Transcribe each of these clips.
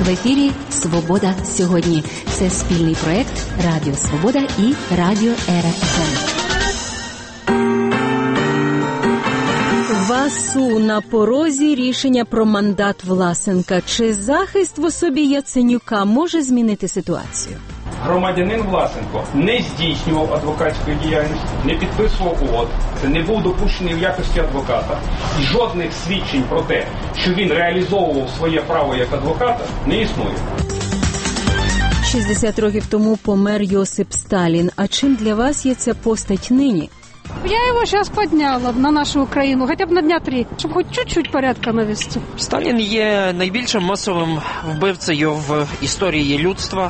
В ефірі «Свобода сьогодні». Це спільний проект Радіо Свобода і Радіо РФМ. ВАСУ на порозі рішення про мандат Власенка. Чи захист в особі Яценюка може змінити ситуацію? Громадянин Власенко не здійснював адвокатської діяльності, не підписував угод, не був допущений в якості адвоката. І жодних свідчень про те, що він реалізовував своє право як адвоката, не існує. 60 років тому помер Йосип Сталін. А чим для вас є ця постать нині? Я его сейчас подняла на нашу Украину, хотя бы на дня 3, чтобы хоть чуть-чуть порядка навести. Сталін є найбільшим масовим вбивцею в історії людства.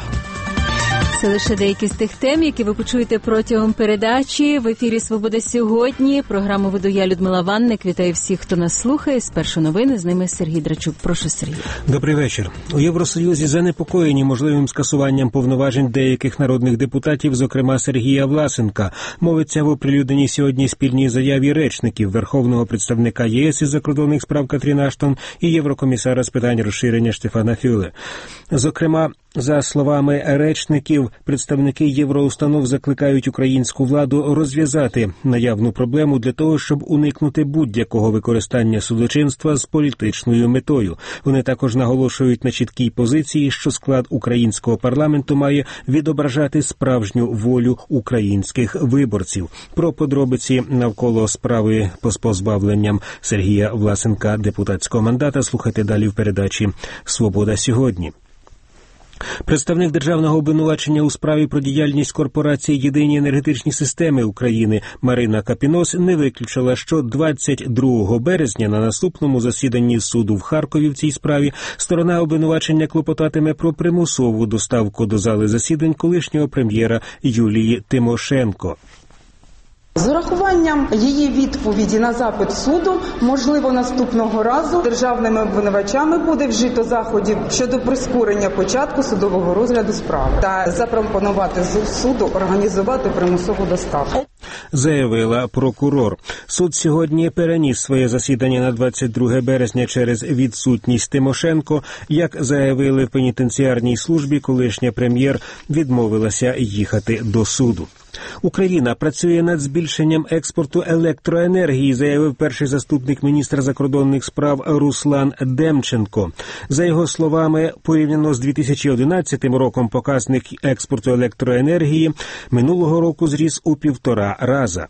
Це лише деякі з тих тем, які ви почуєте протягом передачі. В ефірі «Свобода сьогодні». Програму веду я, Людмила Ванник. Вітаю всіх, хто нас слухає. Спершу новини, з ними Сергій Драчук. Прошу, Сергій. Добрий вечір. У Євросоюзі занепокоєні можливим скасуванням повноважень деяких народних депутатів, зокрема Сергія Власенка. Мовиться в оприлюдненій сьогодні спільній заяві речників Верховного представника ЄС із закордонних справ Катрін Аштон і Єврокомісара з питань розширення Штефана Фюле. Зокрема, за словами речників, представники євроустанов закликають українську владу розв'язати наявну проблему для того, щоб уникнути будь-якого використання судочинства з політичною метою. Вони також наголошують на чіткій позиції, що склад українського парламенту має відображати справжню волю українських виборців. Про подробиці навколо справи з позбавленням Сергія Власенка депутатського мандата слухайте далі в передачі «Свобода сьогодні». Представник державного обвинувачення у справі про діяльність корпорації «Єдині енергетичні системи України» Марина Капінос не виключила, що 22 березня на наступному засіданні суду в Харкові в цій справі сторона обвинувачення клопотатиме про примусову доставку до зали засідань колишнього прем'єра Юлії Тимошенко. З урахуванням її відповіді на запит суду, можливо, наступного разу державними обвинувачами буде вжито заходів щодо прискорення початку судового розгляду справи та запропонувати суду організувати примусову доставку. Заявила прокурор. Суд сьогодні переніс своє засідання на 22 березня через відсутність Тимошенко. Як заявили в пенітенціарній службі, колишня прем'єр відмовилася їхати до суду. Україна працює над збільшенням експорту електроенергії, заявив перший заступник міністра закордонних справ Руслан Демченко. За його словами, порівняно з 2011 роком показник експорту електроенергії минулого року зріс у 1,5 рази.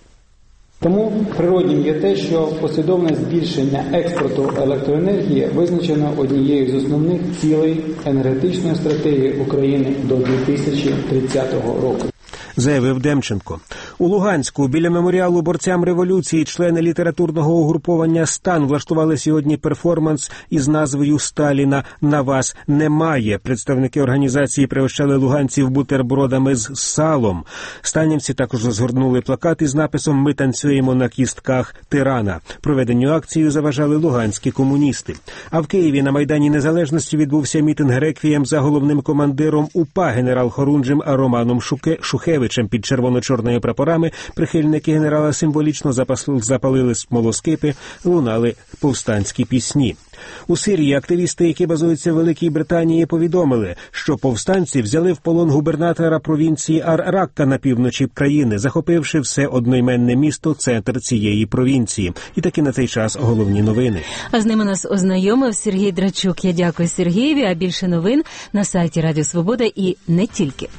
Тому природнім є те, що послідовне збільшення експорту електроенергії визначено однією з основних цілей енергетичної стратегії України до 2030 року. Заявив Демченко. У Луганську біля меморіалу борцям революції члени літературного угруповання «Стан» влаштували сьогодні перформанс із назвою «Сталіна на вас немає». Представники організації пригощали луганців бутербродами з салом. Станівці також розгорнули плакат із написом «Ми танцюємо на кістках тирана». Проведенню акції заважали луганські комуністи. А в Києві на Майдані Незалежності відбувся мітинг-реквієм за головним командиром УПА генерал-хорунжем Романом Шухевичем. Під червоно-чорними прапорами прихильники генерала символічно запалили смолоскипи, лунали повстанські пісні. У Сирії активісти, які базуються в Великій Британії, повідомили, що повстанці взяли в полон губернатора провінції Ар-Ракка на півночі країни, захопивши все одноіменне місто, центр цієї провінції. І таки на цей час головні новини. А з ними нас ознайомив Сергій Драчук. Я дякую Сергієві, а більше новин на сайті Радіо Свобода і не тільки.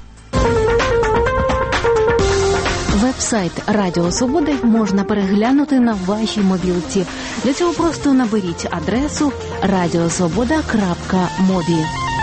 Веб-сайт Радіо Свобода можна переглянути на вашій мобілці. Для цього просто наберіть адресу radiosvoboda.mobi.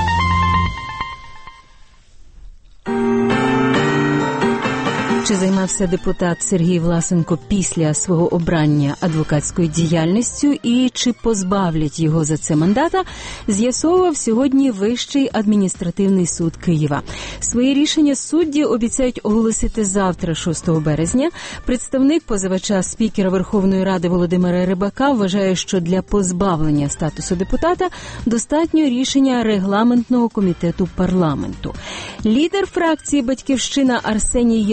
Чи займався депутат Сергій Власенко після свого обрання адвокатською діяльністю і чи позбавлять його за це мандата, з'ясовував сьогодні Вищий адміністративний суд Києва. Своє рішення судді обіцяють оголосити завтра, 6 березня. Представник позивача спікера Верховної Ради Володимира Рибака вважає, що для позбавлення статусу депутата достатньо рішення регламентного комітету парламенту. Лідер фракції «Батьківщина» Арсеній Яценюк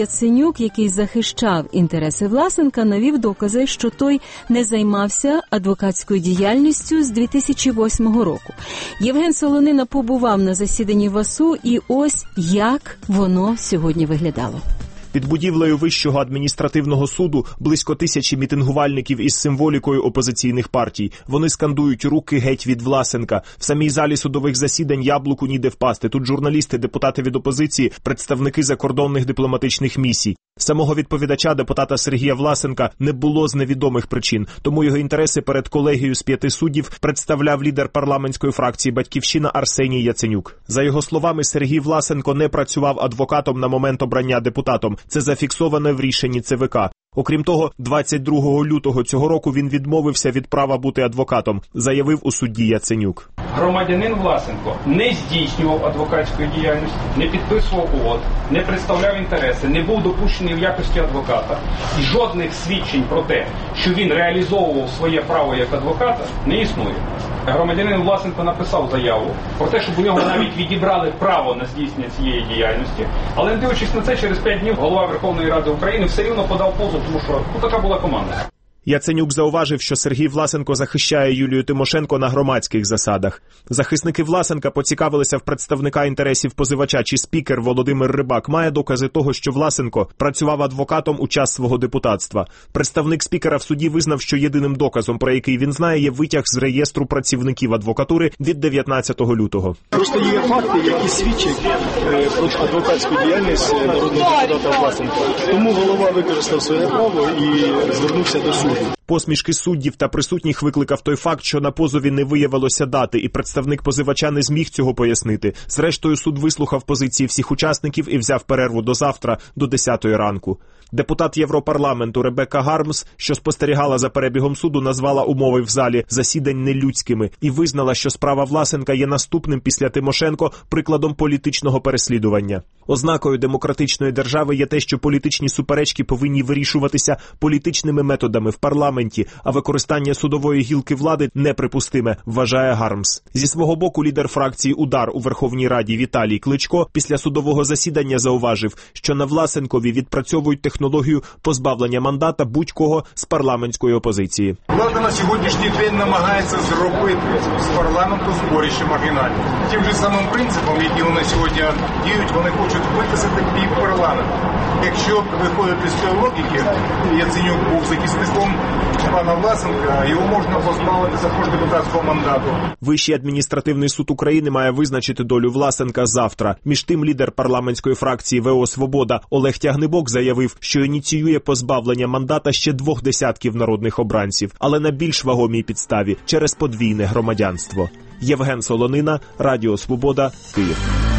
Яценюк, який захищав інтереси Власенка, навів докази, що той не займався адвокатською діяльністю з 2008 року. Євген Солонина побував на засіданні ВАСУ, і ось як воно сьогодні виглядало. Під будівлею Вищого адміністративного суду близько 1000 мітингувальників із символікою опозиційних партій. Вони скандують «Руки геть від Власенка». В самій залі судових засідань яблуку ніде впасти. Тут журналісти, депутати від опозиції, представники закордонних дипломатичних місій. Самого відповідача, депутата Сергія Власенка, не було з невідомих причин, тому його інтереси перед колегією з 5 суддів представляв лідер парламентської фракції «Батьківщина» Арсеній Яценюк. За його словами, Сергій Власенко не працював адвокатом на момент обрання депутатом. Це зафіксоване в рішенні ЦВК. Окрім того, 22 лютого цього року він відмовився від права бути адвокатом, заявив у суді Яценюк. Громадянин Власенко не здійснював адвокатської діяльності, не підписував угод, не представляв інтереси, не був допущений в якості адвоката. І жодних свідчень про те, що він реалізовував своє право як адвоката, не існує. Громадянин Власенко написав заяву про те, щоб у нього навіть відібрали право на здійснення цієї діяльності, але не дивлячись на це, через 5 днів голова Верховної Ради України все рівно подав позов, тому що така була команда. Яценюк зауважив, що Сергій Власенко захищає Юлію Тимошенко на громадських засадах. Захисники Власенка поцікавилися в представника інтересів позивача, чи спікер Володимир Рибак має докази того, що Власенко працював адвокатом у час свого депутатства. Представник спікера в суді визнав, що єдиним доказом, про який він знає, є витяг з реєстру працівників адвокатури від 19 лютого. Просто є факти, які свідчать про адвокатську діяльність народного депутата Власенка. Тому голова використав своє право і звернувся до суду. Посмішки суддів та присутніх викликав той факт, що на позові не виявилося дати, і представник позивача не зміг цього пояснити. Зрештою, суд вислухав позиції всіх учасників і взяв перерву до завтра, до 10 ранку. Депутат Європарламенту Ребекка Гармс, що спостерігала за перебігом суду, назвала умови в залі засідань нелюдськими і визнала, що справа Власенка є наступним після Тимошенко прикладом політичного переслідування. Ознакою демократичної держави є те, що політичні суперечки повинні вирішуватися політичними методами в парламенті, а використання судової гілки влади неприпустиме, вважає Гармс. Зі свого боку лідер фракції «Удар» у Верховній Раді Віталій Кличко після судового засідання зауважив, що на Власенкові відпрацьовують технологію позбавлення мандата будь-кого з парламентської опозиції. Влада на сьогоднішній день намагається зробити з парламенту зборище маргінальне. Тим же самим принципом, які вони сьогодні діють, вони хочуть витисати півпарламент. Якщо виходити з цієї логіки, Яценюк був захисником пана Власенка, його можна позбавити також депутатського мандату. Вищий адміністративний суд України має визначити долю Власенка завтра. Між тим, лідер парламентської фракції ВО «Свобода» Олег Тягнибок заявив, що ініціює позбавлення мандата ще 2 десятків народних обранців, але на більш вагомій підставі – через подвійне громадянство. Євген Солонина, Радіо Свобода, Київ.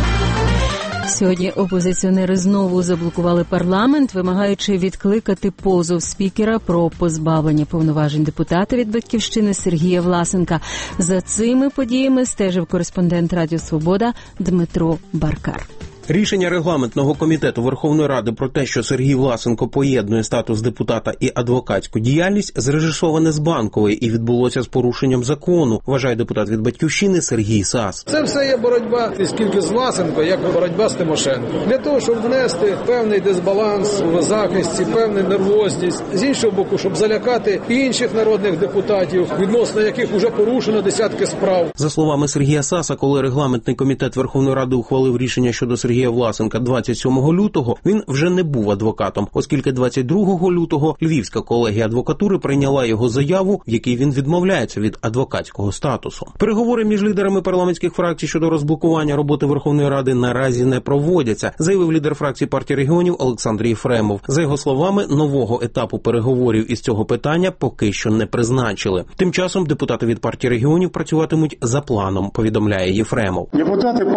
Сьогодні опозиціонери знову заблокували парламент, вимагаючи відкликати позов спікера про позбавлення повноважень депутата від «Батьківщини» Сергія Власенка. За цими подіями стежив кореспондент Радіо Свобода Дмитро Баркар. Рішення регламентного комітету Верховної Ради про те, що Сергій Власенко поєднує статус депутата і адвокатську діяльність, зрежисоване з Банкової і відбулося з порушенням закону, вважає депутат від «Батьківщини» Сергій Сас. Це все є боротьба не скільки з Власенко, як боротьба з Тимошенко. Для того, щоб внести певний дисбаланс в захисті, певну нервозність, з іншого боку, щоб залякати інших народних депутатів, відносно яких вже порушено десятки справ. За словами Сергія Саса, коли регламентний комітет Верховної Ради ухвалив рішення щодо Сергія Власенка 27 лютого, він вже не був адвокатом, оскільки 22 лютого Львівська колегія адвокатури прийняла його заяву, в якій він відмовляється від адвокатського статусу. Переговори між лідерами парламентських фракцій щодо розблокування роботи Верховної Ради наразі не проводяться, заявив лідер фракції партії регіонів Олександр Єфремов. За його словами, нового етапу переговорів із цього питання поки що не призначили. Тим часом депутати від партії регіонів працюватимуть за планом, повідомляє Єфремов. Депутати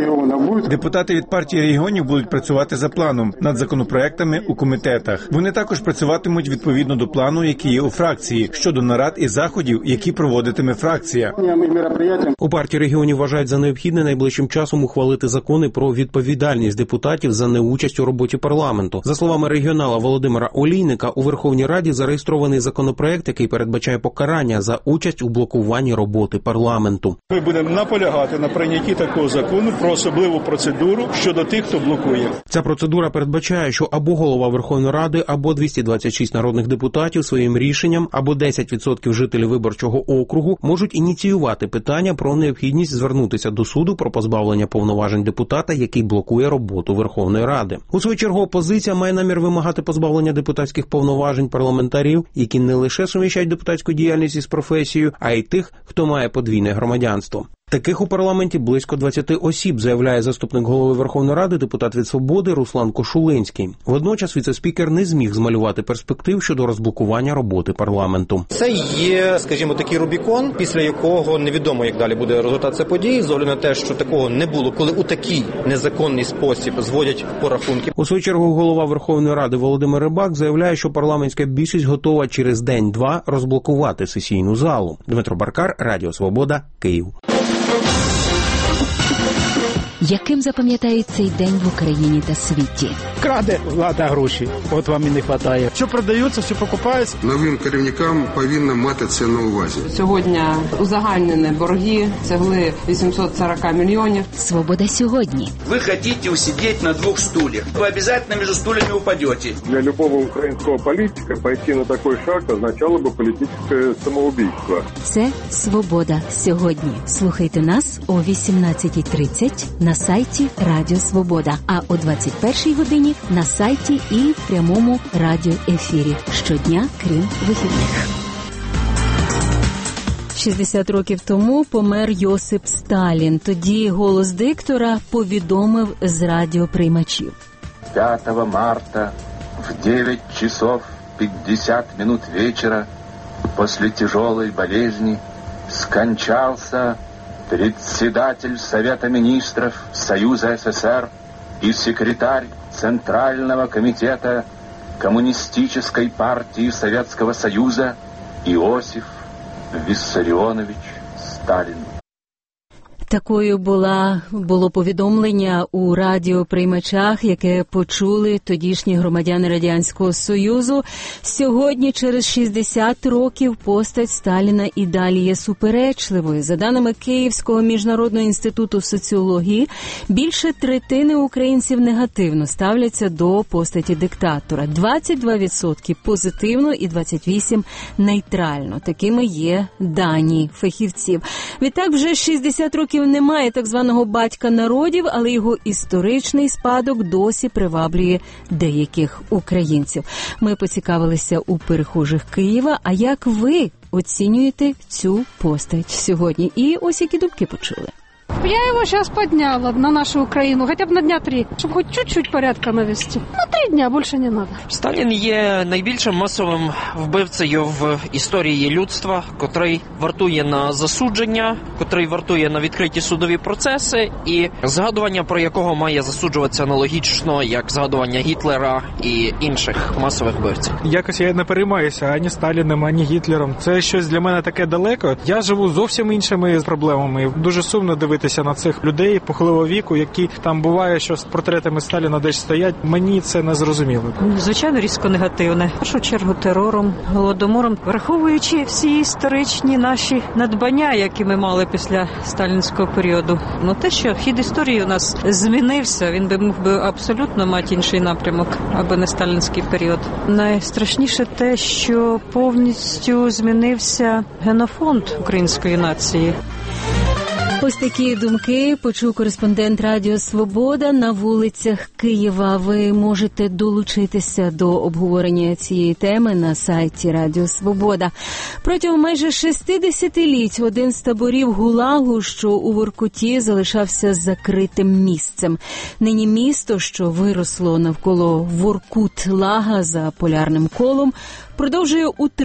від партії регіонів будуть працювати за планом над законопроектами у комітетах. Вони також працюватимуть відповідно до плану, який є у фракції, щодо нарад і заходів, які проводитиме фракція. У партії регіонів вважають за необхідне найближчим часом ухвалити закони про відповідальність депутатів за неучасть у роботі парламенту. За словами регіонала Володимира Олійника, у Верховній Раді зареєстрований законопроект, який передбачає покарання за участь у блокуванні роботи парламенту. Ми будемо наполягати на прийнятті такого закону про особливу процедуру щодо тих, хто блокує. Ця процедура передбачає, що або голова Верховної Ради, або 226 народних депутатів своїм рішенням, або 10% жителів виборчого округу можуть ініціювати питання про необхідність звернутися до суду про позбавлення повноважень депутата, який блокує роботу Верховної Ради. У свою чергу опозиція має намір вимагати позбавлення депутатських повноважень парламентарів, які не лише суміщають депутатську діяльність із професією, а й тих, хто має подвійне громадянство. Таких у парламенті близько 20 осіб, заявляє заступник голови Верховної Ради, депутат від «Свободи» Руслан Кошулинський. Водночас віце-спікер не зміг змалювати перспектив щодо розблокування роботи парламенту. Це є, скажімо, такий Рубікон, після якого невідомо, як далі буде розвиватися події, з огляду на те, що такого не було, коли у такий незаконний спосіб зводять порахунки. У свою чергу голова Верховної Ради Володимир Рибак заявляє, що парламентська більшість готова через день-два розблокувати сесійну залу. Дмитро Баркар, Радіо Свобода, Київ. Яким запам'ятають цей день в Україні та світі? Краде влада гроші, от вам і не вистачає. Що продаються, все покупається. Новим керівникам повинно мати це на увазі. Сьогодні узагальнені борги сягли 840 мільйонів. Свобода сьогодні. Ви хочете усидіти на двох стульях. Ви обов'язково між стульями упадете. Для любого українського політика пойти на такий шаг означало б політичне самоубійство. Це «Свобода сьогодні». Слухайте нас о 18:30 на сайті Радіо Свобода, а о 21-й годині на сайті і в прямому радіоефірі. Щодня, крім вихідних. 60 років тому помер Йосип Сталін. Тоді голос диктора повідомив з радіоприймачів. 5 марта в 9 часов 50 минут вечера после тяжелой болезни скончался председатель Совета министров Союза СССР и секретарь Центрального комитета Коммунистической партии Советского Союза Иосиф Виссарионович Сталин. Такою було повідомлення у радіоприймачах, яке почули тодішні громадяни Радянського Союзу. Сьогодні, через 60 років, постать Сталіна і далі є суперечливою. За даними Київського міжнародного інституту соціології, більше третини українців негативно ставляться до постаті диктатора. 22% позитивно і 28% нейтрально. Такими є дані фахівців. Відтак, вже 60 років немає так званого батька народів, але його історичний спадок досі приваблює деяких українців. Ми поцікавилися у перехожих Києва, а як ви оцінюєте цю постать сьогодні? І ось які думки почули. Я его сейчас подняла на нашу Украину, хотя бы на дня 3, чтобы хоть чуть-чуть порядка навести. 3 дня, больше не надо. Сталін є найбільшим масовим вбивцею в історії людства, котрий вартує на засудження, котрий вартує на відкриті судові процеси, і згадування про якого має засуджуватися аналогічно, як згадування Гітлера і інших масових вбивців. Якось я не переймаюся ані Сталіним, ані Гітлером. Це щось для мене таке далеко. Я живу зовсім іншими проблемами. Дуже сумно дивитися на цих людей похилого віку, які там буває, що з портретами Сталіна десь стоять. Мені це не зрозуміло. Звичайно, різко негативне. В першу чергу терором, голодомором, враховуючи всі історичні наші надбання, які ми мали після сталінського періоду. Ну те, що хід історії у нас змінився, він би мог би абсолютно мати інший напрямок, аби не сталінський період. Найстрашніше те, що повністю змінився генофонд української нації. Ось такі думки почув кореспондент Радіо Свобода на вулицях Києва. Ви можете долучитися до обговорення цієї теми на сайті Радіо Свобода. Протягом майже 60-літь один з таборів ГУЛАГу, що у Воркуті, залишався закритим місцем. Нині місто, що виросло навколо Воркут-Лага за полярним колом, продовжує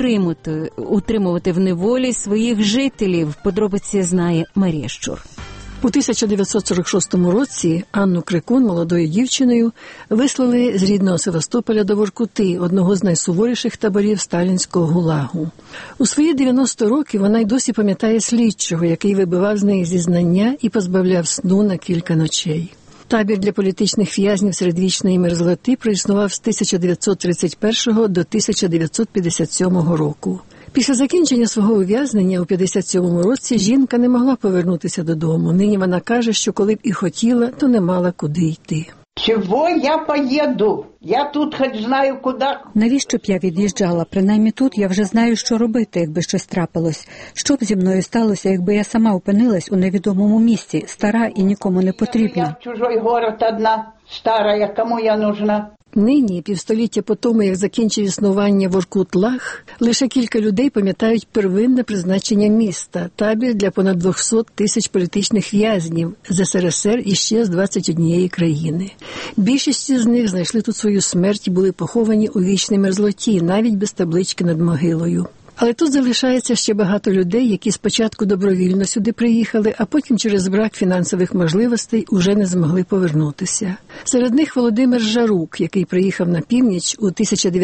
утримувати в неволі своїх жителів. Подробиці знає Марія Щур. У 1946 році Анну Крикун, молодою дівчиною, вислали з рідного Севастополя до Воркути, одного з найсуворіших таборів сталінського ГУЛАГу. У свої 90 років вона й досі пам'ятає слідчого, який вибивав з неї зізнання і позбавляв сну на кілька ночей. Табір для політичних в'язнів середвічної мерзлоти проіснував з 1931 до 1957 року. Після закінчення свого ув'язнення у 57-му році жінка не могла повернутися додому. Нині вона каже, що коли б і хотіла, то не мала куди йти. Чого я поїду? Я тут хоч знаю куди. Навіщо б я від'їжджала? Принаймні тут я вже знаю, що робити, якби щось трапилось. Що б зі мною сталося, якби я сама опинилась у невідомому місці, стара і нікому не потрібна? Я в чужий город одна, стара, кому я нужна? Нині, півстоліття по тому, як закінчив існування Воркут-Лаг, лише кілька людей пам'ятають первинне призначення міста – табір для понад 200 тисяч політичних в'язнів з СРСР і ще з 21 країни. Більшість з них знайшли тут свою смерть і були поховані у вічній мерзлоті, навіть без таблички над могилою. Але тут залишається ще багато людей, які спочатку добровільно сюди приїхали, а потім через брак фінансових можливостей уже не змогли повернутися. Серед них Володимир Жарук, який приїхав на північ у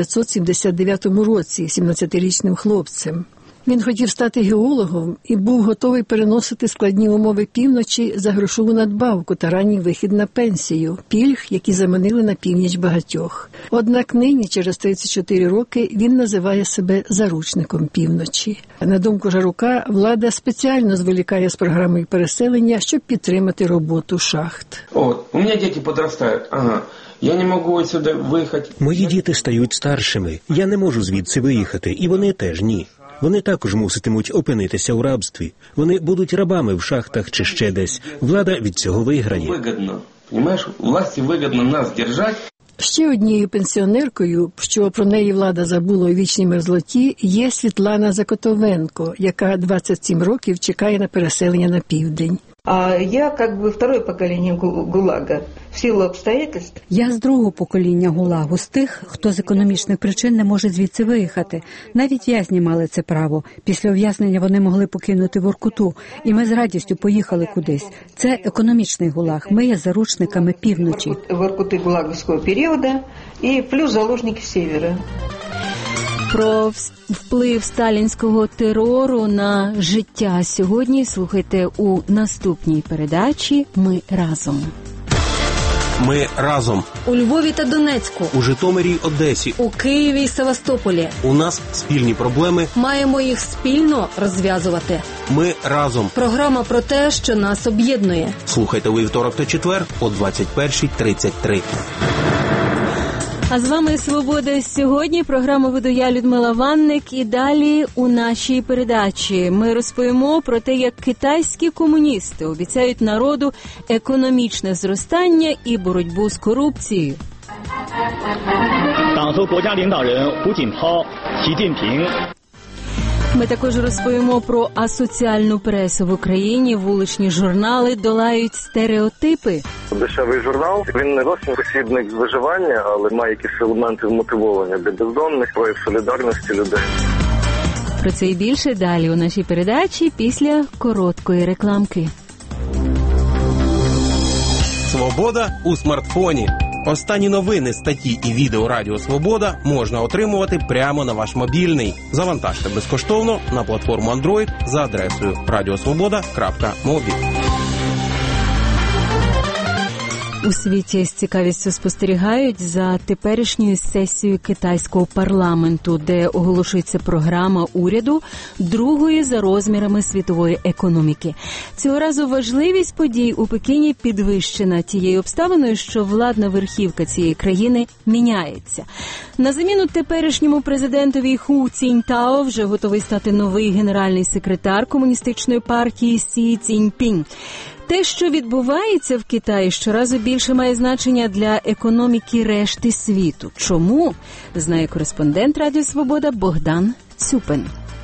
1979 році 17-річним хлопцем. Він хотів стати геологом і був готовий переносити складні умови півночі за грошову надбавку та ранній вихід на пенсію, пільг, які заманили на північ багатьох. Однак нині, через 34 роки, він називає себе заручником півночі. На думку Жарука, влада спеціально зволікає з програмою переселення, щоб підтримати роботу шахт. У мене діти підростають, Я не можу відсюди виїхати. Мої діти стають старшими, я не можу звідси виїхати, і вони теж ні. Вони також муситимуть опинитися у рабстві. Вони будуть рабами в шахтах чи ще десь. Влада від цього виграє. Вигідно. Розумієш, власті вигідно нас держати. Ще однією пенсіонеркою, що про неї влада забула у вічній мерзлоті, є Світлана Закотовенко, яка 27 років чекає на переселення на південь. Я второе поколение ГУЛАГа в силу обстоятельств. Я з другого покоління ГУЛАГу, з тих, хто з економічних причин не може звідси виїхати. Навіть в'язні мали це право. Після ув'язнення вони могли покинути Воркуту, і ми з радістю поїхали кудись. Це економічний ГУЛАГ, ми є заручниками півночі. Воркути ГУЛАГовського періоду і плюс заложники Сєвєра. Про вплив сталінського терору на життя сьогодні слухайте у наступній передачі «Ми разом». Ми разом. У Львові та Донецьку. У Житомирі, Одесі. У Києві і Севастополі. У нас спільні проблеми. Маємо їх спільно розв'язувати. Ми разом. Програма про те, що нас об'єднує. Слухайте у вівторок та четвер о 21:33. А з вами «Свобода сьогодні». Програму веду я, Людмила Ванник. І далі у нашій передачі ми розповімо про те, як китайські комуністи обіцяють народу економічне зростання і боротьбу з корупцією. Ми також розповімо про асоціальну пресу в Україні. Вуличні журнали долають стереотипи. Дешевий журнал, він не зовсім посібник виживання, але має якісь елементи вмотивовування для бездомних, прояв солідарності людей. Про це і більше далі у нашій передачі після короткої рекламки. Свобода у смартфоні. Останні новини, статті і відео Радіо Свобода можна отримувати прямо на ваш мобільний. Завантажте безкоштовно на платформу Android за адресою radiosvoboda.mobi. У світі з цікавістю спостерігають за теперішньою сесією китайського парламенту, де оголошується програма уряду другої за розмірами світової економіки. Цього разу важливість подій у Пекіні підвищена тією обставиною, що владна верхівка цієї країни міняється. На заміну теперішньому президентові Ху Ціньтао вже готовий стати новий генеральний секретар комуністичної партії Сі Цзіньпінь. Те, що відбувається в Китаї, щоразу більше має значення для економіки решти світу. Чому? Знає кореспондент Радіо Свобода Богдан Цюпин.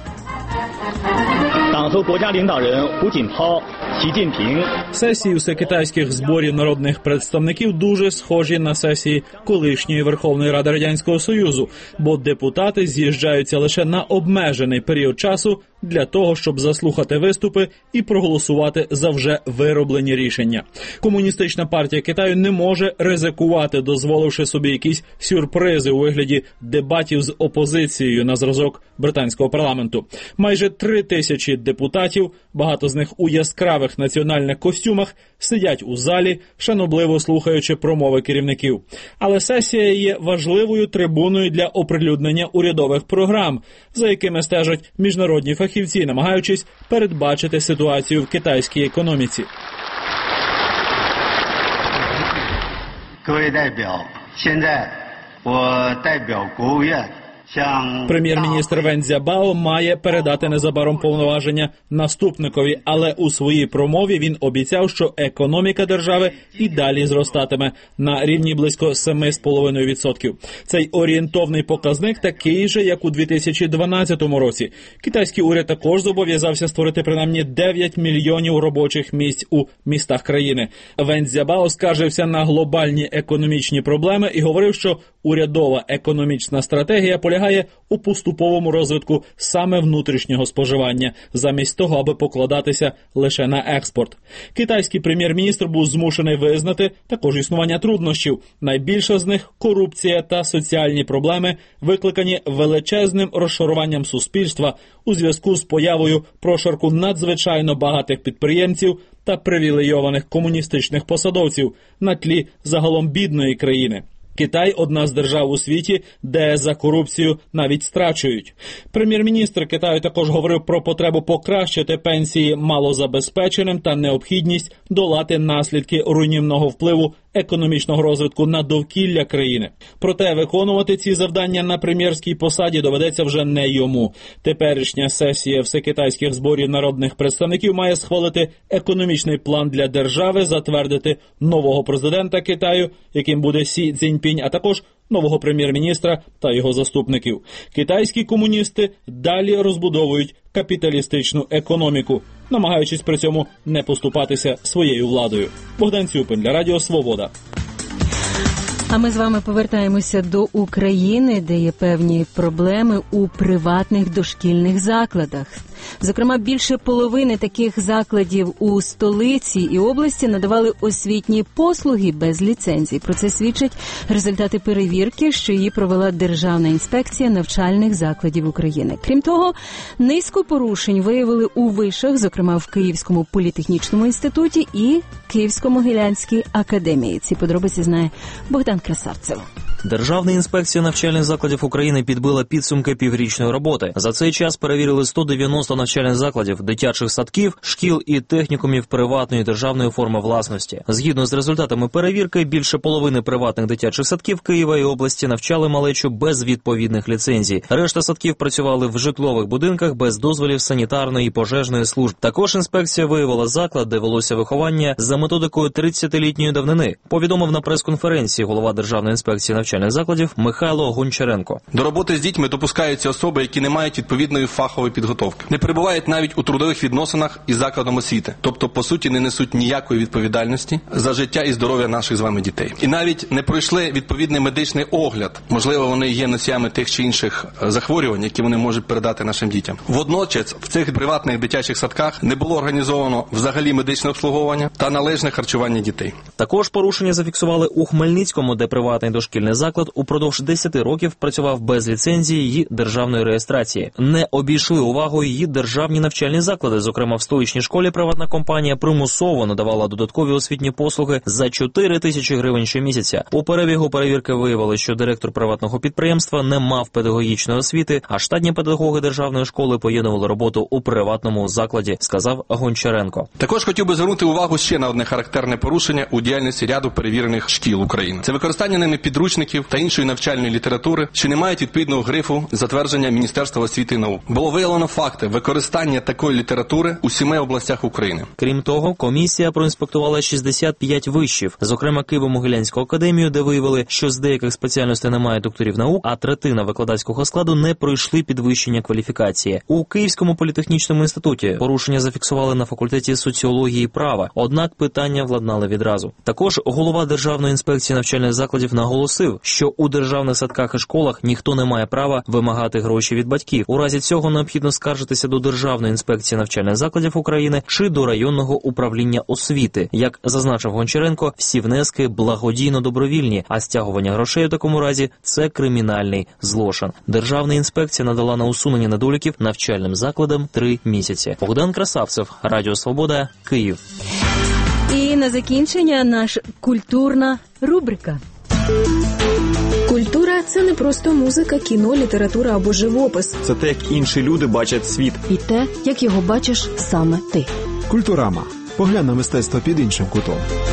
Сесії всекитайських зборів народних представників дуже схожі на сесії колишньої Верховної Ради Радянського Союзу, бо депутати з'їжджаються лише на обмежений період часу для того, щоб заслухати виступи і проголосувати за вже вироблені рішення. Комуністична партія Китаю не може ризикувати, дозволивши собі якісь сюрпризи у вигляді дебатів з опозицією на зразок британського парламенту. Майже 3000 депутатів, багато з них у яскравих яскравих національних костюмах сидять у залі, шанобливо слухаючи промови керівників. Але сесія є важливою трибуною для оприлюднення урядових програм, за якими стежать міжнародні фахівці, намагаючись передбачити ситуацію в китайській економіці. Прем'єр-міністр Вен Цзябао має передати незабаром повноваження наступникові, але у своїй промові він обіцяв, що економіка держави і далі зростатиме на рівні близько 7,5%. Цей орієнтовний показник такий же, як у 2012 році. Китайський уряд також зобов'язався створити принаймні 9 мільйонів робочих місць у містах країни. Вен Цзябао скаржився на глобальні економічні проблеми і говорив, що урядова економічна стратегія полягає у поступовому розвитку саме внутрішнього споживання, замість того, аби покладатися лише на експорт. Китайський прем'єр-міністр був змушений визнати також існування труднощів. Найбільша з них – корупція та соціальні проблеми, викликані величезним розшаруванням суспільства у зв'язку з появою прошарку надзвичайно багатих підприємців та привілейованих комуністичних посадовців на тлі загалом бідної країни. Китай – одна з держав у світі, де за корупцію навіть страчують. Прем'єр-міністр Китаю також говорив про потребу покращити пенсії малозабезпеченим та необхідність долати наслідки руйнівного впливу економічного розвитку на довкілля країни. Проте виконувати ці завдання на прем'єрській посаді доведеться вже не йому. Теперішня сесія Всекитайських зборів народних представників має схвалити економічний план для держави, затвердити нового президента Китаю, яким буде Сі Цзіньпінь, а також нового прем'єр-міністра та його заступників. Китайські комуністи далі розбудовують капіталістичну економіку, намагаючись при цьому не поступатися своєю владою. Богдан Цюпин для Радіо Свобода. А ми з вами повертаємося до України, де є певні проблеми у приватних дошкільних закладах. Зокрема, більше половини таких закладів у столиці і області надавали освітні послуги без ліцензій. Про це свідчать результати перевірки, що її провела Державна інспекція навчальних закладів України. Крім того, низку порушень виявили у вишах, зокрема в Київському політехнічному інституті і Київсько-Могилянській академії. Ці подробиці знає Богдан Красавцев. Державна інспекція навчальних закладів України підбила підсумки піврічної роботи. За цей час перевірили 190 навчальних закладів, дитячих садків, шкіл і технікумів приватної державної форми власності. Згідно з результатами перевірки, більше половини приватних дитячих садків Києва і області навчали малечу без відповідних ліцензій. Решта садків працювали в житлових будинках без дозволів санітарної і пожежної служб. Також інспекція виявила заклад, де велося виховання за методикою 30-літньої давнини. Повідомив на прес-конференції голова Державної інспекції навчальних закладів Михайло Гончаренко. До роботи з дітьми допускаються особи, які не мають відповідної фахової підготовки. Не перебувають навіть у трудових відносинах із закладом освіти. Тобто, по суті, не несуть ніякої відповідальності за життя і здоров'я наших з вами дітей. І навіть не пройшли відповідний медичний огляд. Можливо, вони є носіями тих чи інших захворювань, які вони можуть передати нашим дітям. Водночас, в цих приватних дитячих садках не було організовано взагалі медичне обслуговування та належне харчування дітей. Також порушення зафіксували у Хмельницькому, де приватний дошкільний заклад упродовж 10 років працював без ліцензії і державної реєстрації. Не обійшли увагою і державні навчальні заклади. Зокрема, в столичній школі приватна компанія примусово надавала додаткові освітні послуги за 4 тисячі гривень щомісяця. У перебігу перевірки виявили, що директор приватного підприємства не мав педагогічної освіти, а штатні педагоги державної школи поєднували роботу у приватному закладі, сказав Гончаренко. Також хотів би звернути увагу ще на одне характерне порушення у діяльності ряду перевірених шкіл України. Це використання ними підручників та іншої навчальної літератури, що не мають відповідного грифу затвердження Міністерства освіти і науки. Було виявлено факти використання такої літератури у 7 областях України. Крім того, комісія проінспектувала 65 вишів, зокрема Києво-Могилянську академію, де виявили, що з деяких спеціальностей немає докторів наук, а третина викладацького складу не пройшли підвищення кваліфікації. У Київському політехнічному інституті порушення зафіксували на факультеті соціології і права, однак питання владнали відразу. Також голова Державної інспекції навчальних закладів наголосив, що у державних садках і школах ніхто не має права вимагати гроші від батьків. У разі цього необхідно скаржитися звертатися до Державної інспекції навчальних закладів України чи до районного управління освіти. Як зазначив Гончаренко, всі внески благодійно-добровільні, а стягування грошей у такому разі – це кримінальний злочин. Державна інспекція надала на усунення недоліків навчальним закладам 3 місяці. Богдан Красавцев, Радіо Свобода, Київ. І на закінчення наша культурна рубрика. Культура – це не просто музика, кіно, література або живопис. Це те, як інші люди бачать світ. І те, як його бачиш саме ти. Культурама. Поглянь на мистецтво під іншим кутом.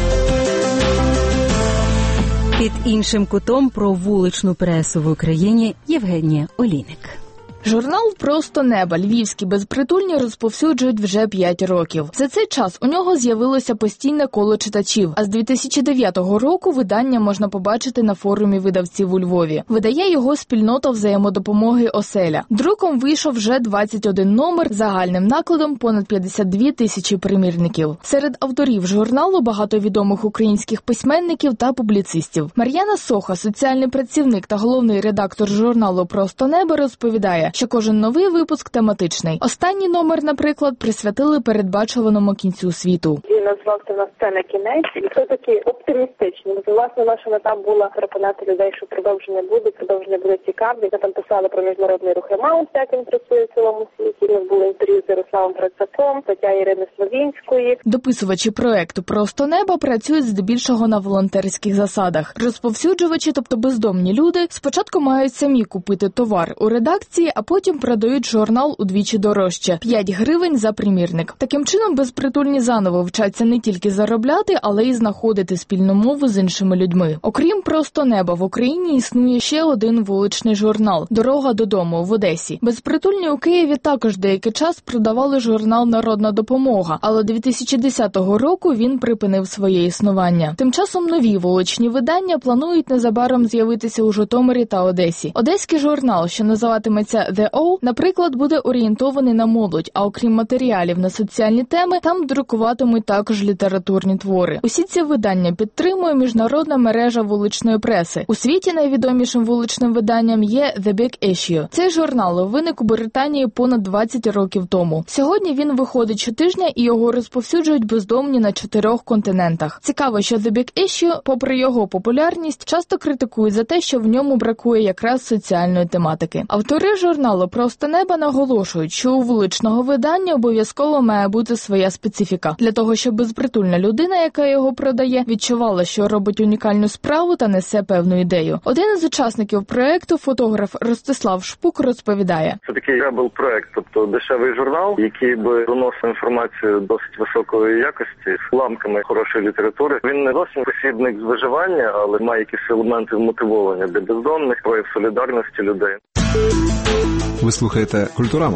Під іншим кутом про вуличну пресу в Україні Євгенія Олійник. Журнал «Просто неба» львівські безпритульні розповсюджують вже 5 років. За цей час у нього з'явилося постійне коло читачів, а з 2009 року видання можна побачити на форумі видавців у Львові. Видає його спільнота взаємодопомоги «Оселя». Друком вийшов вже 21 номер, загальним накладом понад 52 тисячі примірників. Серед авторів журналу багато відомих українських письменників та публіцистів. Мар'яна Соха, соціальний працівник та головний редактор журналу «Просто неба», розповідає, що кожен новий випуск тематичний. Останній номер, наприклад, присвятили передбачуваному кінцю світу. Він назвався «На сцена кінець», і це такі оптимістичні. Власне, наша мета була переконати людей, що продовження буде цікаві. Ми там писали про міжнародний рух Емаус, як він працює в цілому світі. У нас були інтерв'ю з Ярославом Процаком, стаття Ірини Словінської. Дописувачі проекту «Просто неба» працюють здебільшого на волонтерських засадах. Розповсюджувачі, тобто бездомні люди, спочатку мають самі купити товар у редакції, а потім продають журнал удвічі дорожче – 5 гривень за примірник. Таким чином, безпритульні заново вчаться не тільки заробляти, але й знаходити спільну мову з іншими людьми. Окрім «Просто неба», в Україні існує ще один вуличний журнал «Дорога додому» в Одесі. Безпритульні у Києві також деякий час продавали журнал «Народна допомога», але 2010 року він припинив своє існування. Тим часом нові вуличні видання планують незабаром з'явитися у Житомирі та Одесі. Одеський журнал, що називатиметься «The O», наприклад, буде орієнтований на молодь, а окрім матеріалів на соціальні теми, там друкуватимуть також літературні твори. Усі ці видання підтримує міжнародна мережа вуличної преси. У світі найвідомішим вуличним виданням є The Big Issue. Цей журнал виник у Британії понад 20 років тому. Сьогодні він виходить щотижня і його розповсюджують бездомні на 4 континентах. Цікаво, що The Big Issue, попри його популярність, часто критикують за те, що в ньому бракує якраз соціальної тематики. Автори журналу «Просто неба» наголошують, що у вуличного видання обов'язково має бути своя специфіка, для того, щоб безпритульна людина, яка його продає, відчувала, що робить унікальну справу та несе певну ідею. Один із учасників проекту, фотограф Ростислав Шпук, розповідає. Це такий ребел-проект, тобто дешевий журнал, який би доносив інформацію досить високої якості, з ламками хорошої літератури. Він не зовсім посібник з виживання, але має якісь елементи вмотивовування для бездомних, прояв солідарності людей. Ви слухаєте «Культураму».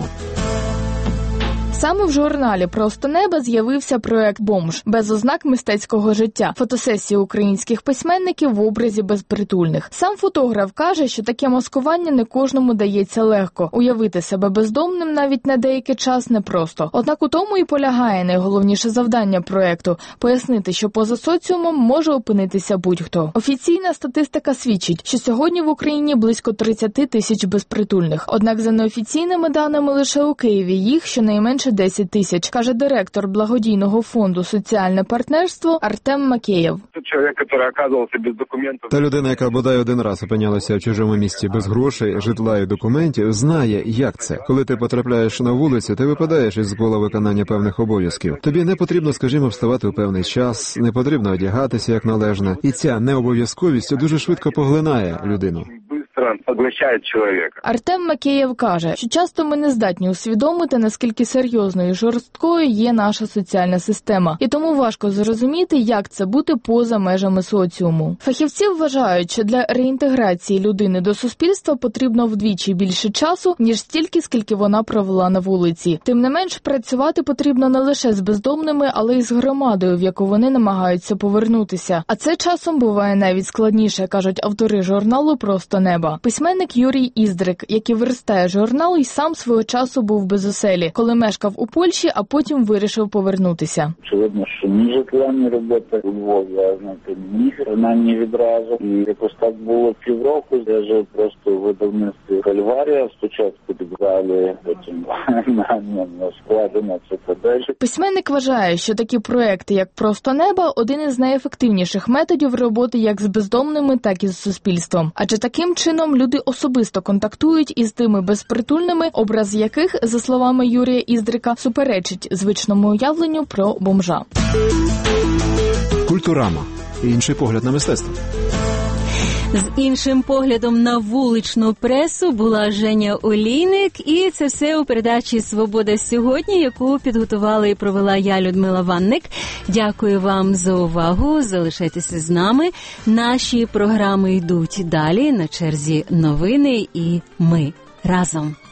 Саме в журналі «Просто неба» з'явився проект «Бомж» без ознак мистецького життя. Фотосесії українських письменників в образі безпритульних. Сам фотограф каже, що таке маскування не кожному дається легко. Уявити себе бездомним навіть на деякий час непросто. Однак у тому і полягає найголовніше завдання проекту – пояснити, що поза соціумом може опинитися будь-хто. Офіційна статистика свідчить, що сьогодні в Україні близько 30 тисяч безпритульних. Однак за неофіційними даними лише у Києві їх щонайменше 10 тисяч, каже директор благодійного фонду «Соціальне партнерство» Артем Макеєв. Та людина, яка бодай один раз опинялася в чужому місті без грошей, житла і документів, знає, як це. Коли ти потрапляєш на вулицю, ти випадаєш із кола виконання певних обов'язків. Тобі не потрібно, скажімо, вставати у певний час, не потрібно одягатися як належне. І ця необов'язковість дуже швидко поглинає людину. Поглощає чоловіка. Артем Макеєв каже, що часто ми не здатні усвідомити, наскільки серйозною і жорсткою є наша соціальна система. І тому важко зрозуміти, як це бути поза межами соціуму. Фахівці вважають, що для реінтеграції людини до суспільства потрібно вдвічі більше часу, ніж стільки, скільки вона провела на вулиці. Тим не менш, працювати потрібно не лише з бездомними, але й з громадою, в яку вони намагаються повернутися. А це часом буває навіть складніше, кажуть автори журналу «Просто неба». бомжа. Письменник Юрій Іздрик, який верстає журнал, і сам свого часу був без оселі, коли мешкав у Польщі, а потім вирішив повернутися. Очевидно, що ні житла, ні робота у Львові, а знати міг, принаймні відразу. І якось так було півроку. Я жив просто у видавництві Кальварія. Спочатку підвалі, потім на складі на цитадель. Письменник вважає, що такі проекти, як «Просто небо», один із найефективніших методів роботи як з бездомними, так і з суспільством. Адже таким чином люди особисто контактують із тими безпритульними, образ яких, за словами Юрія Іздрика, суперечить звичному уявленню про бомжа. Культурама. Інший погляд на мистецтво. З іншим поглядом на вуличну пресу була Женя Олійник. І це все у передачі «Свобода сьогодні», яку підготувала і провела я, Людмила Ванник. Дякую вам за увагу. Залишайтеся з нами. Наші програми йдуть далі. На черзі новини, і ми разом.